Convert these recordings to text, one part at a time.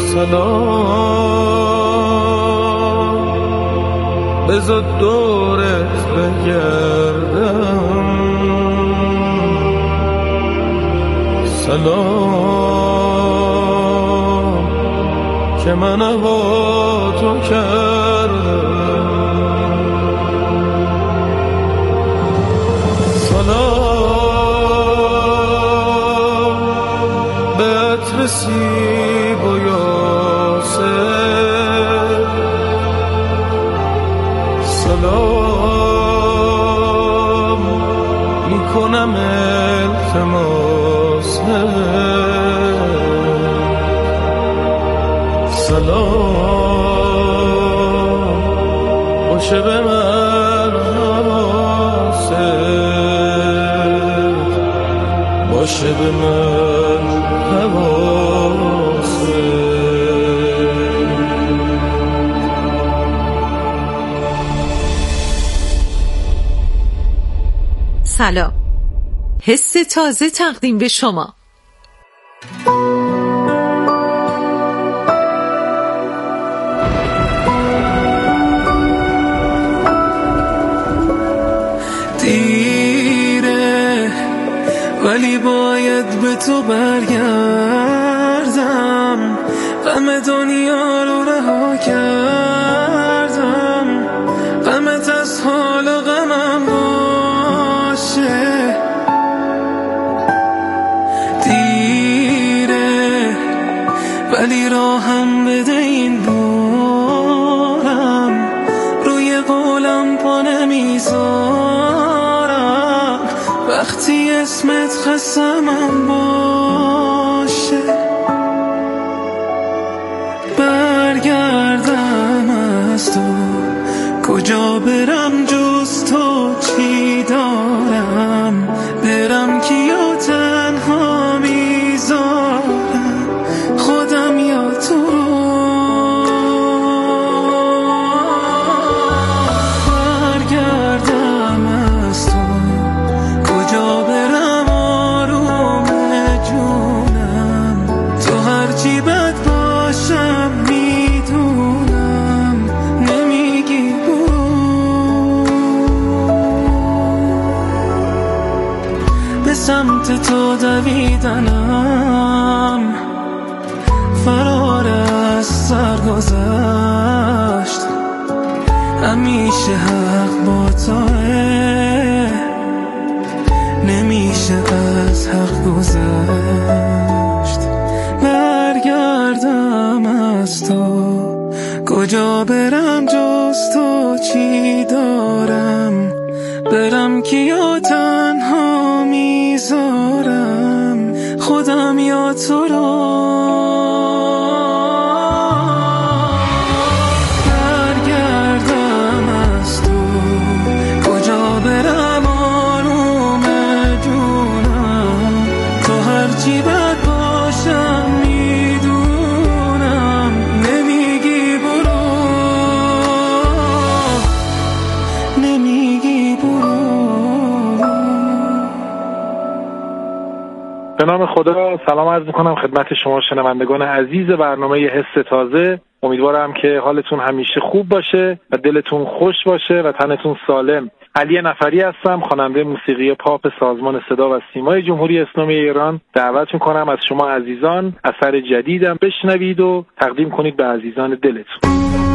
سلام بذار دورت بگردم، سلام که من با تو کردم، سلام به عطر سیب و یاسر، سلام میکنم التماست، سلام باشه به من حواست، باشه به من حواست. سلام، حس تازه تقدیم به شما. دیره ولی باید به تو برگردم، غم دنیا رو رها کردم، غمت از حال و غمم باشه. دیره ولی راهم بده این بارم، روی قولم پا نمیذارم، وقتی اسمت قسمم باشه. برگردم از تو کجا برم جز تو، چی دارم برم کیا تنها میذارم، خودم یا تو رو. برگردم از تو کجا برم آروم جونم، تو هرچی بد باشم میدونم، نمیگی برو. به سمت تو دویدنم فرار از سر گذشت، همیشه حق با توه، نمیشه از حق گذشت. برگردم از تو کجا برم جز تو، چی دارم برم کیا تنها میذارم، خودم یا تو رو. برگردم از تو کجا برم آروم جونم، تو هرچی بد باشم میدونم، نمیگی برو، نمیگی برو. به نام خدا سلام عرض میکنم خدمت شما شنوندگان عزیز برنامه حس تازه. امیدوارم که حالتون همیشه خوب باشه و دلتون خوش باشه و تنتون سالم. علی نفری هستم، خواننده موسیقی پاپ سازمان صدا و سیمای جمهوری اسلامی ایران. دعوت میکنم از شما عزیزان اثر جدیدم بشنوید و تقدیم کنید به عزیزان دلتون.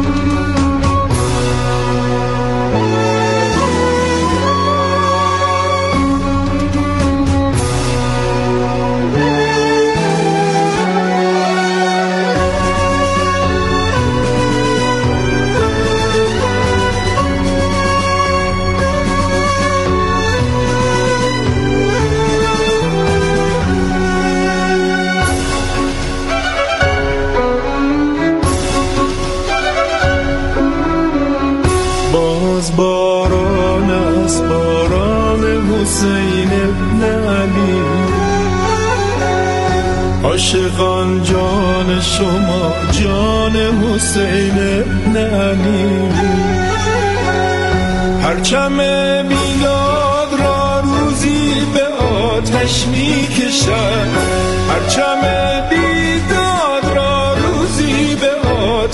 باران است، باران حسین ابن علی، عاشقان جان شما جان حسین ابن علی، پرچم میلاد را روزی به آتش میکشد، پرچم بیداد را روزی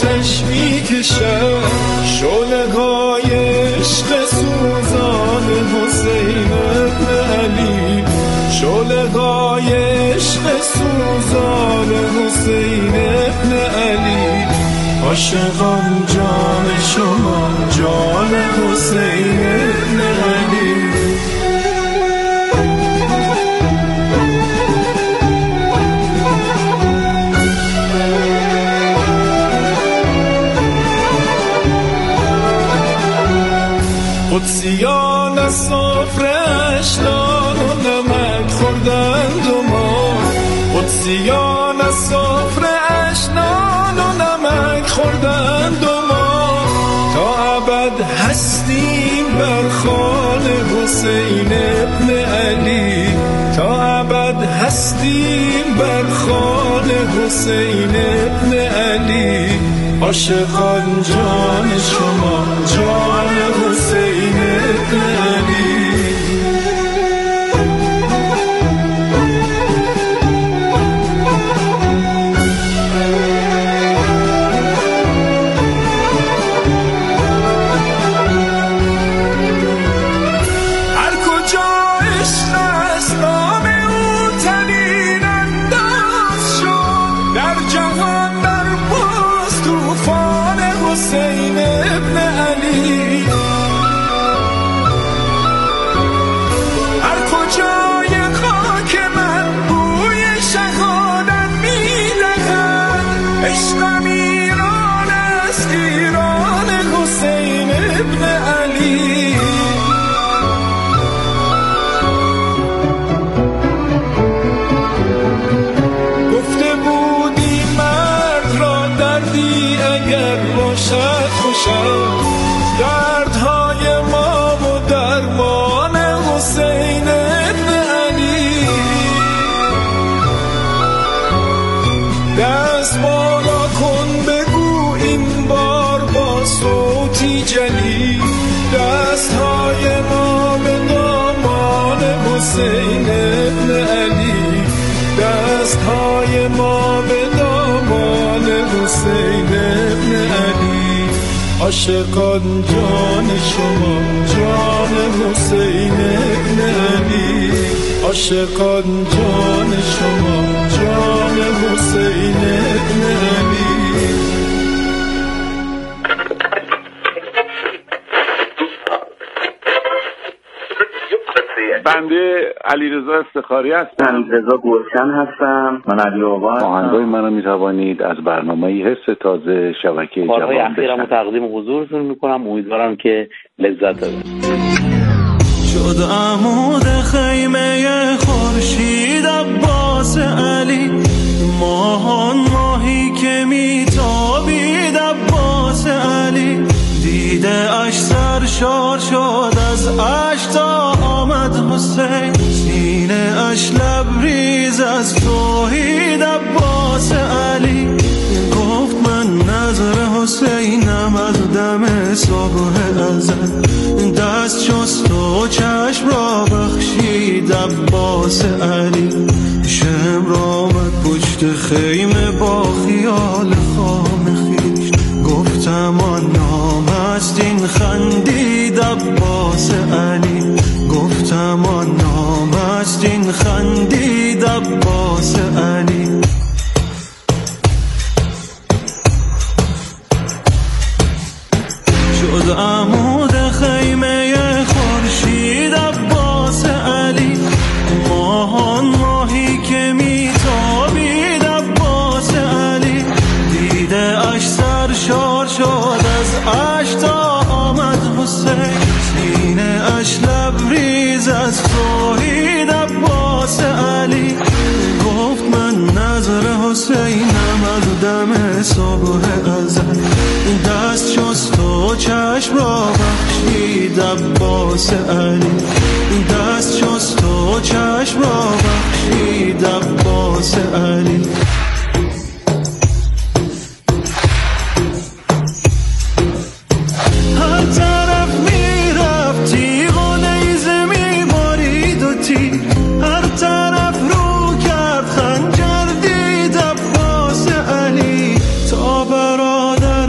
آتش میکشد شعله‌های عشق سوزان حسین ابن علی، شعله‌های عشق سوزان حسین ابن علی. عاشقان جان شما جان حسین ابن علی. قدسیان از سفره‌اش نان و نمک خوردند و ما، قدسیان از سفره‌اش نان و نمک خوردند و ما، تا ابد هستیم بر خوان حسین ابن علی، تا ابد هستیم بر خوان حسین ابن علی. عاشقان جان شما جان حسین ابن علی. هر کجا عشق است نام او تنین انداز شد، در جهان برپاست طوفان حسین ابن علی. هر کجای خاک من بوی شهادت می‌دهد، عشقم ایران است ایران حسین ابن علی. گفته بودی مرد را دردی اگر باشد خوشم، دردهای ما و درمان حسین ابن علی. دست بالا کن بگو این بار با صوتی جلی، دستهای ما به دامان حسین ابن علی، دستهای ما به دامان حسین ابن علی. عاشقان جان شما جان حسین ابن علی، عاشقان جان شما جان حسین ابن علی. بنده علیرضا افتخاری هستم. من رضا گلشن هستم. من علی آقا. آهنگای منو میتوانید از برنامه حس تازه شبکه جوان کارهای اخیرمو تقدیم حضورتون میکنم. امیدوارم که لذت ببرید. شد عمود خیمه خورشید عباس علی، ماهان ماهی که میتابید عباس علی. دیده اش سرشار شد از اش تا آمد حسین، سینه اش لبریز از توحید عباس علی. گفت من نظر حسینم از دم صبح ازل، دست شست و چشم را بخشید عباس علی. شمر آمد پشت خیمه با خیال خام خیش، گفتم آن نام است این خندید عباس علی، گفتم آن نام است این خندید عباس علی. شد عمود خیمه خورشید عباس علی، ماهان ماهی که میتابید عباس علی. دیده اش سرشار شد از اش تا آمد حسین، سینه اش لبریز از توحید عباس علی. گفت من نظر حسینم از دم صبح ازل، دست شست و چشم را بخشید عباس علی، دست شست و چشم را بخشید عباس علی. هر طرف میرفت تیغ و نیزه میبارید و تیر، هر طرف رو کرد خنجر دید عباس علی. تا برادر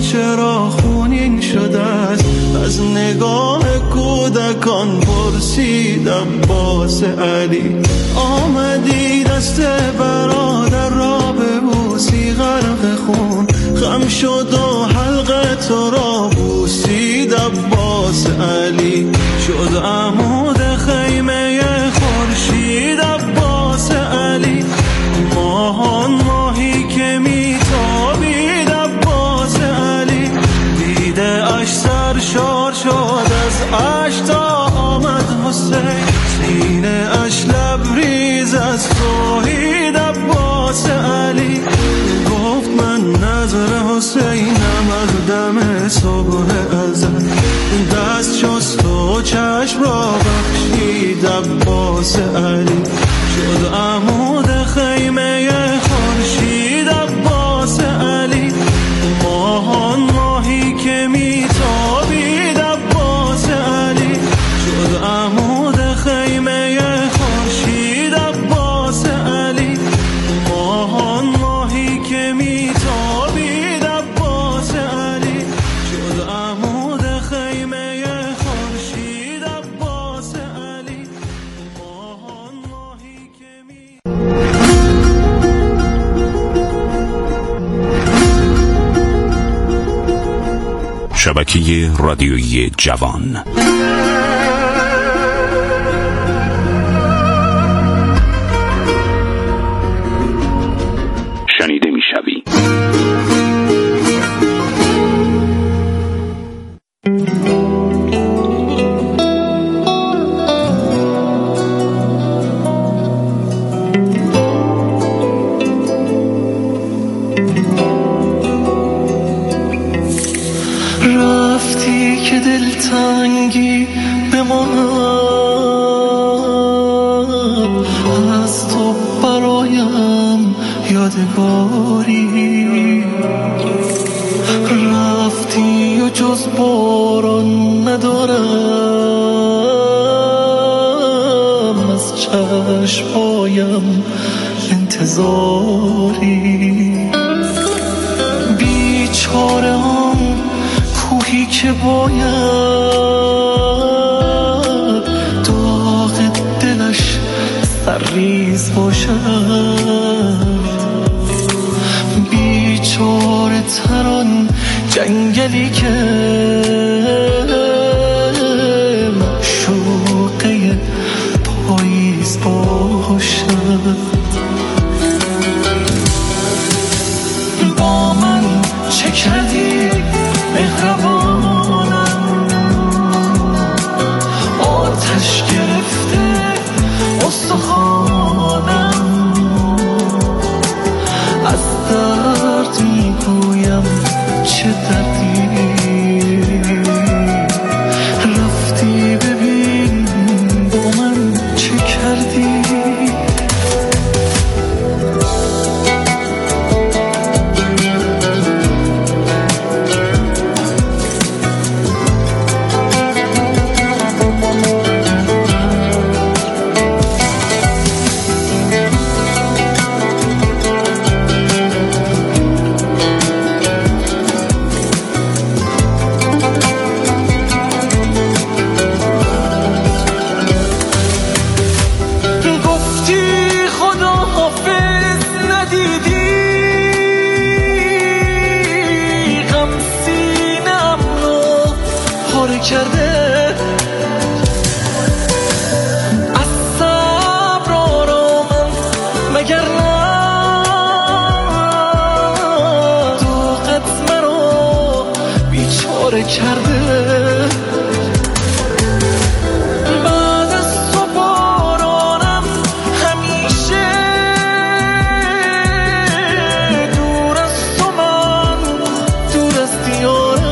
چرا خونین شده است. از نگاه کودکان پرسید عباس علی. آمدی دست برادر را به بوسی غرق خون، خم شد و حلقه تو را بوسید عباس علی. شد عمود خیمه خورشید عباس علی. ماهان ماهی که میتابید عباس علی. دیده اش سرشار شد از اشک تا آمد حسین. سینه اش لبریز از توحید عباس علی. گفت من نظر حسینم از دم صبح ازل. دست شست و چشم را بخشید عباس علی. شد عمود خیمه خورشید عباس علی. ماهان ماهی که میتابید عباس علی. شد عمود خیمه خورشید عباس علی. ماهان ماهی که میتابید عباس علی. شد عمود خیمه خورشید عباس علی. ماهان ماهی که شبکه رادیویی جوان. شنیده میشوی. رفتی که دلتنگی بماند، از تو برایم یادگاری. رفتی و جز باران ندارم، از چشمایم انتظاری. بیچاره کوهی که باید داغ دلش سرریز باشد. بیچاره تران جنگلی که معشوقه پاییز باشد. با من چه کردی مهربانم؟ آتش گرفته استخوانم. از درد میگویم چه دردی. رفتی ببین با من چه کردی. کرده از صبر آرامم مگر نه طاقت مرا بیچاره کرده. بعد از تو بارانم همیشه دور از تو، من دور از دیارم.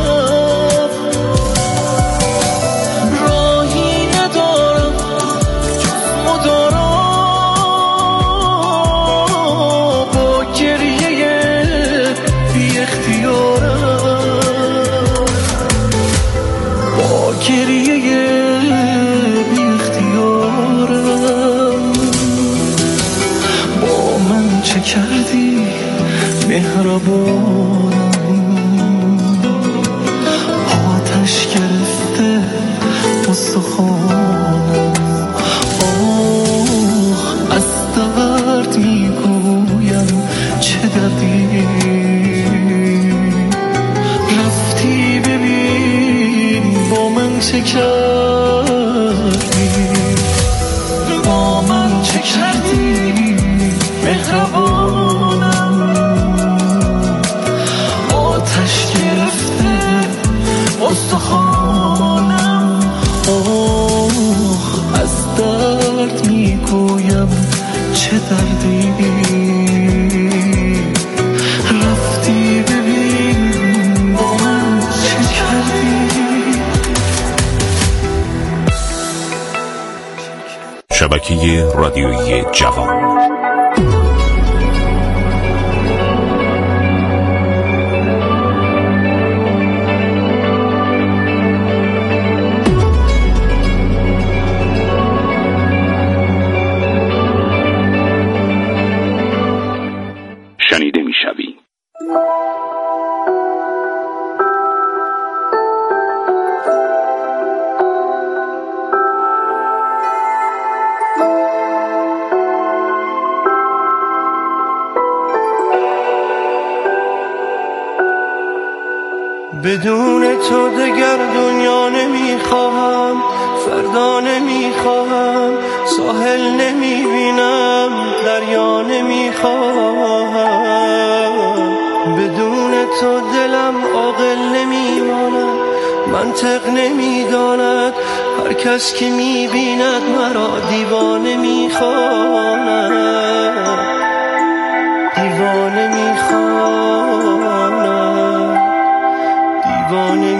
چه کردی مهربانم؟ شبکه رادیویی جوان. شنیده می‌شوی. بدون تو دگر دنیا نمیخواهم، فردا نمیخواهم، ساحل نمیبینم، دریا نمیخواهم. بدون تو دلم عاقل نمیماند، منطق نمیداند، هر کس که میبیند مرا دیوانه میخواند، دیوانه میخواند، دیوانه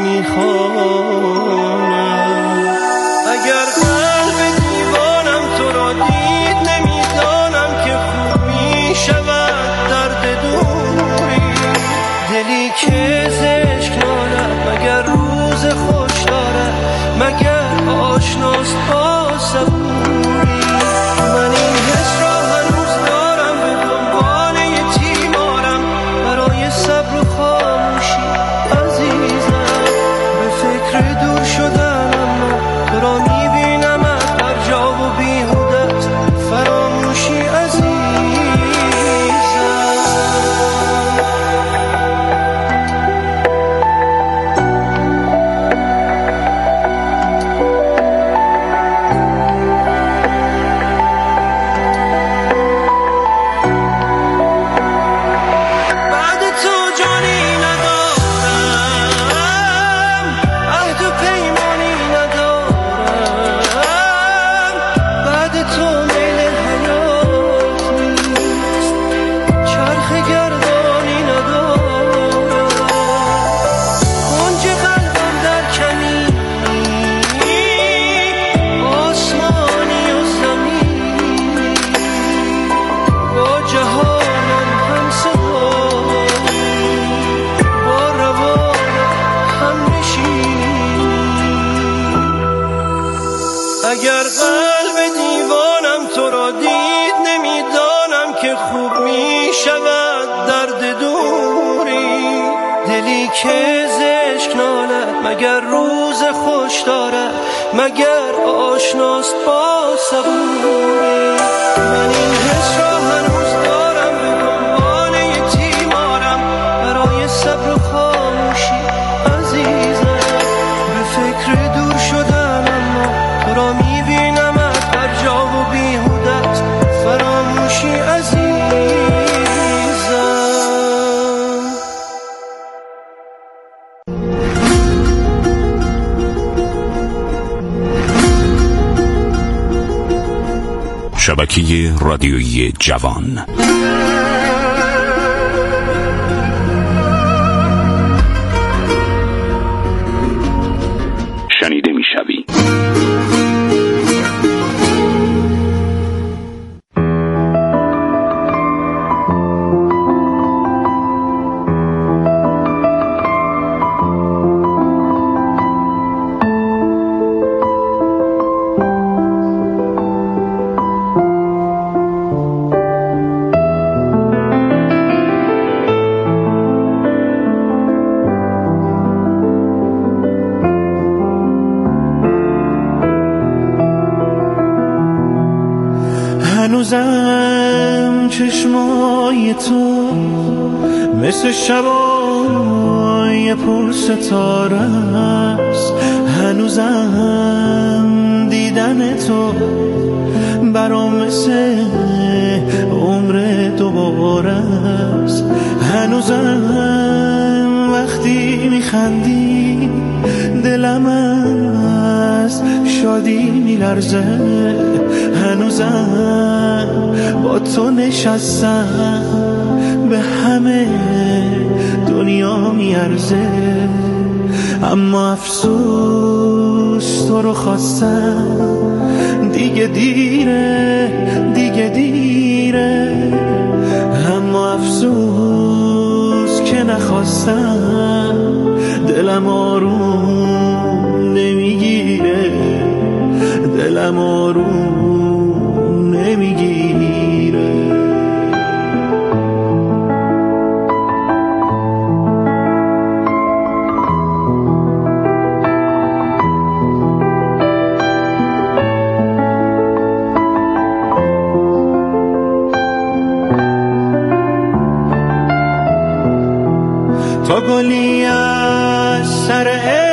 میخوانم. اگر قلب دیوانم تو را دید، نمیدانم که خوب میشود درد دوری. دلی که زشک نالد مگر روز خوش دارد، مگر آشناست با صبوری. من این حس را هنوز دارم، به دنبال یه تیمارم برای صبر و خاموشی. دور شدن اما تو را میبینم در جا و بیهودت، فراموشی عزیزم. بعد تو جانی ندارم، عهد و پیمانی ندارم، بعد تو میل حیات نیست، چرخ گردانی ندارم. کنج قلبم در کمی آسمانی و زمین، با جهانم هم صدایی، با روانم هم نشین. اگر قلب دیوانم تو را دید، نمیدانم که خوب میشود درد دوری. دلی که زشک نالد مگر روز خوش دارد، مگر آشناست با صبوری. من این حس را هنوز دارم، به دنبال یه تیمارم برای صبر و خاموشی عزیزم. به فکر دور شدن اما تو را میبینم در جا و بیهودت، فراموشی عزیزم. شبکه رادیویی جوان. شنیده می‌شوی. هنوزم چشمای تو مثل شبای پر ستاره است، هنوزم دیدن تو برام مثل عمر دوباره است. هنوزم وقتی میخندی دلم از شادی میلرزه، هنوزم با تو نشستم به همه دنیا میارزه. اما افسوس تو رو خواستم دیگه دیره دیگه دیره، اما افسوس که نخواستم دلم آروم نمیگیره، دلم آروم نمیگیره. تا گلی از سر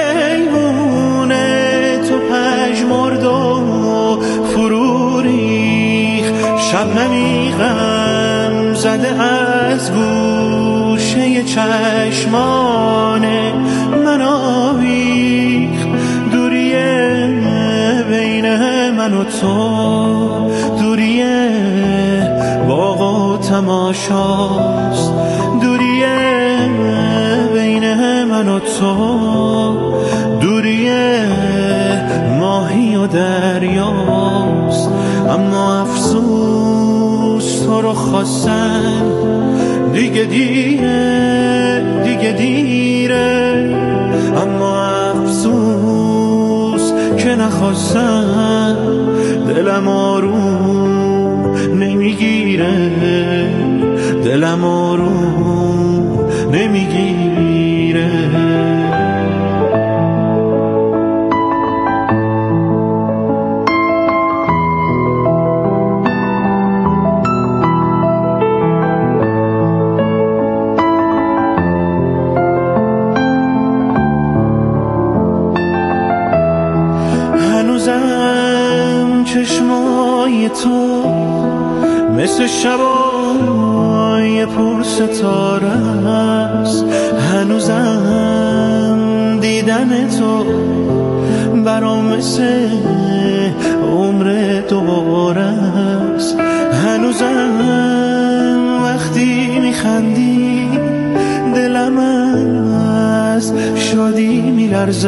ایوونه تو پژمرد و فرو ریخ، شبنمی غم زده از گوشه چشمان من آویخت. دوریه بین من و تو، دوریه باغ و تماشاست، دوریه بین من و تو، دوریه ماهی و دریاست. اما افسوس تو رو خواستم دیگه دیره دیگه دیره، اما افسوس که نخواستم دلم آروم نمیگیره، دلم آروم نمیگیره. هنوزم چشمای تو مثل شبای پر ستاره است، هنوزم دیدن تو برام مثل عمر دوباره است، هنوزم وقتی میخندی دلم از شادی میلرزه،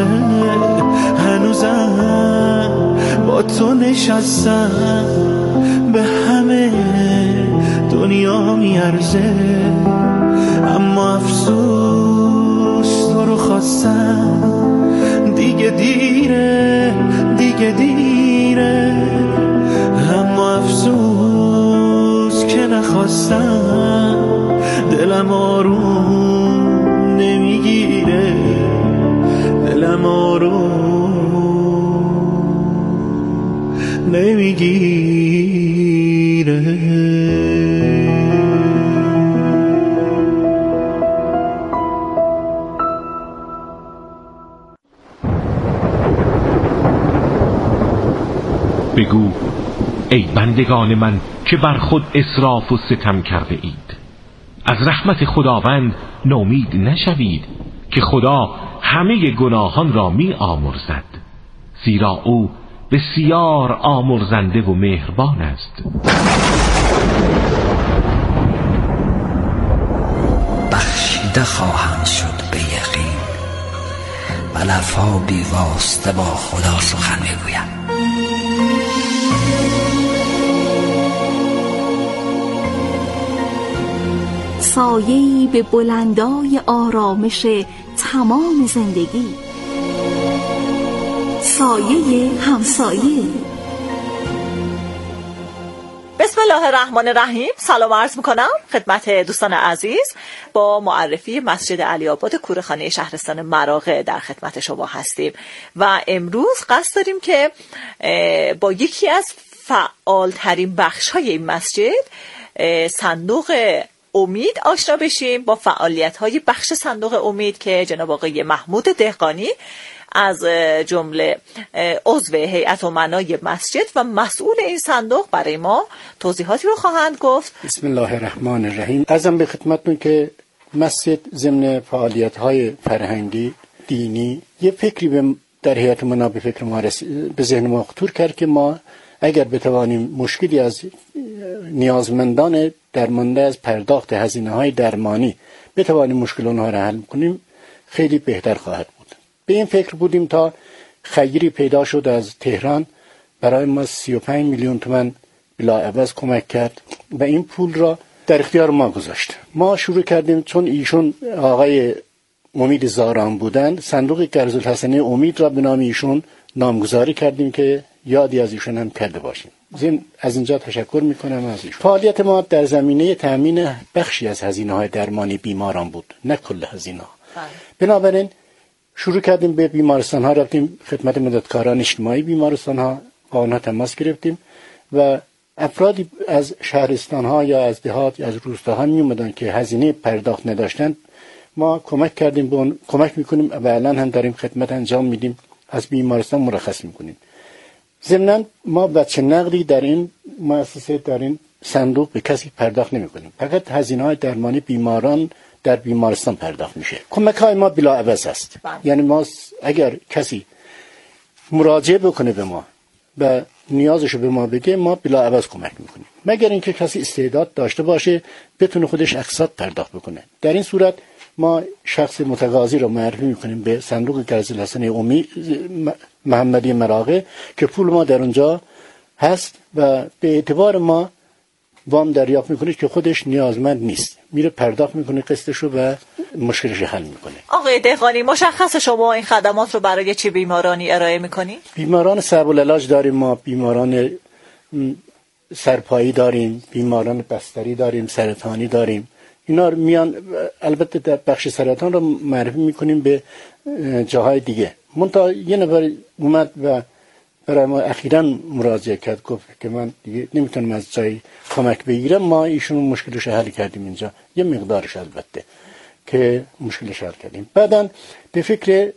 هنوزم با تو نشستم به همه دنیا میارزه، اما افسوس تو رو خواستم دیگه دیره دیگه دیره، اما افسوس که نخواستم دلم آروم نمیگیره، دلم آروم نمیگیره. بگو ای بندگان من که بر خود اسراف و ستم کرده اید، از رحمت خداوند نومید نشوید که خدا همه گناهان را می آمرزد، زیرا او بسیار آمرزنده و مهربان است. بخشیده خواهم شد به یقین، و لب‌ها بی واسطه با خدا سخن میگویم. سایه‌ای به بلندای آرامش تمام زندگی، سایه همسایه. بسم الله الرحمن الرحیم. سلام عرض میکنم خدمت دوستان عزیز. با معرفی مسجد علی آباد کورخانه شهرستان مراغه در خدمت شما هستیم و امروز قصد داریم که با یکی از فعالترین بخش‌های این مسجد، صندوق امید، آشنا بشیم. با فعالیت‌های بخش صندوق امید که جناب آقای محمود دهقانی از جمله عضو هیئت امنای مسجد و مسئول این صندوق برای ما توضیحاتی رو خواهند گفت. بسم الله الرحمن الرحیم. عرضم به خدمتتون که مسجد ضمن فعالیت‌های فرهنگی دینی یه فکری در هیئت امنا به فکر ما به ذهن ما خطور کرد که ما اگر بتوانیم مشکلی از نیازمندان درمانده از پرداخت هزینه‌های درمانی بتوانیم مشکل اونها را حل کنیم، خیلی بهتر خواهد بود. به این فکر بودیم تا خیری پیدا شد از تهران برای ما 35 میلیون تومان بلاعوض کمک کرد و این پول را در اختیار ما گذاشت. ما شروع کردیم، چون ایشون آقای امید زاران بودند، صندوق قرض الحسنه امید را به نام ایشون نامگذاری کردیم که یادی از ایشون هم کرده باشیم. از اینجا تشکر میکنم از ایشون. فعالیت ما در زمینه تامین بخشی از هزینه‌های درمانی بیماران بود، نه کل هزینه. بنابراین شروع کردیم به بیمارستان ها رفتیم، خدمت مددکاران اجتماعی بیمارستان ها با آنها تماس گرفتیم و افرادی از شهرستان ها یا از دهات یا از روستاها می اومدن که هزینه پرداخت نداشتند. ما کمک کردیم به اون، کمک میکنیم و الان هم داریم خدمت انجام میدیم، از بیمارستان مرخص میکنیم. ضمناً ما بچه نقدی در این مؤسسه، در این صندوق به کسی پرداخت نمیکنیم، فقط هزینه‌های درمانی بیماران در بیمارستان پرداخت میشه. کمک های ما بلاعوض است. یعنی ما اگر کسی مراجعه بکنه به ما و نیازشو به ما بگه، ما بلاعوض کمک میکنیم، مگر اینکه کسی استعداد داشته باشه بتونه خودش اقساط پرداخت بکنه. در این صورت ما شخص متقاضی رو معرفی میکنیم به صندوق قرض الحسنه امید محمدی مراغه که پول ما در اونجا هست و به اعتبار ما وام دریافت میکنه که خودش نیازمند نیست، میره پرداخت میکنه قسطشو و مشکلش حل میکنه. آقای دهقانی، مشخص شما این خدمات رو برای چه بیمارانی ارائه میکنی؟ بیماران صعب العلاج داریم، ما بیماران سرپایی داریم، بیماران بستری داریم، سرطانی داریم. اینا میان، البته در بخش سرطان رو معرفی میکنیم به جاهای دیگه. منتها یه نفر اومد و برای ما اخیراً مراجعه کرد، گفت که من دیگه نمیتونم از جای کمک بگیرم. ما ایشون مشکلش حل کردیم اینجا، یه مقدارش البته که مشکلش حل کردیم. بعداً به فکر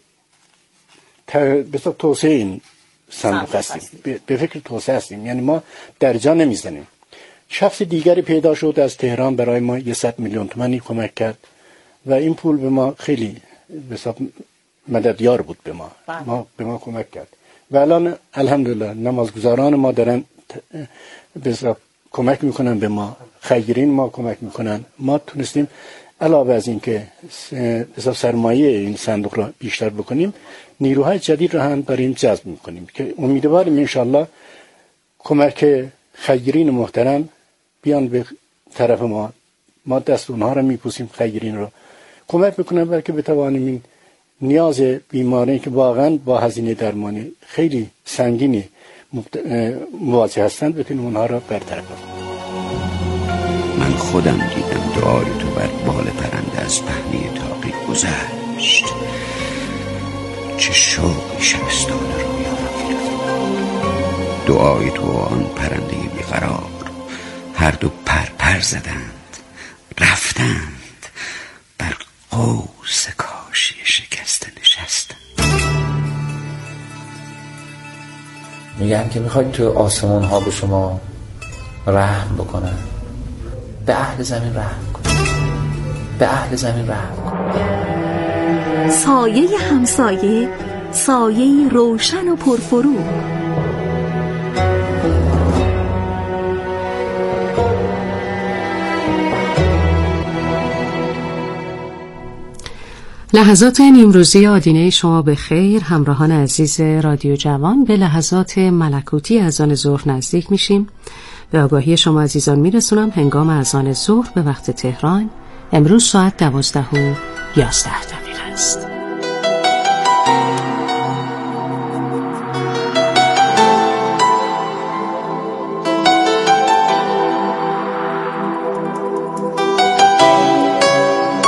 توسعه این صندوق هستیم، به فکر توسعه هستیم. یعنی ما در جا نمیزنیم. شخص دیگری پیدا شد از تهران، برای ما 100 میلیون تومانی کمک کرد و این پول به ما خیلی به حساب مددیار بود، به ما کمک کرد و الان الحمدلله نمازگزاران ما دارن به حساب کمک میکنن به ما، خیرین ما کمک میکنن. ما تونستیم علاوه از این که به حساب سرمایه این صندوق رو بیشتر بکنیم، نیروهای جدید رو هم داریم جذب میکنیم که امیدواریم انشالله کمک خیرین محترم بیان به طرف ما دست اونها رو میپوسیم، خیرین رو کمک میکنن بلکه بتوانیم این نیاز بیماری که واقعا با هزینه درمانی خیلی سنگینی مواجه هستند بتونیم اونها را برطرف کنیم. من خودم دیدم دعای تو بر بال پرنده از پهنه تاقی گذشت، چه شوقی شبستان رویا را گرفت. دعای تو آن پرنده بیقرار هر دو پر زدند، رفتند بر قوس کاشی شکسته نشستند. میگن که میخواید تو آسمان ها به شما رحم بکنن، به اهل زمین رحم کن، به اهل زمین رحم کن. سایه همسایه، سایه روشن و پرفروغ. لحظات نیمروزی آدینه شما به خیر. همراهان عزیز رادیو جوان، به لحظات ملکوتی اذان ظهر نزدیک میشیم. به آگاهی شما عزیزان میرسونم هنگام اذان ظهر به وقت تهران امروز ساعت 12:11 است.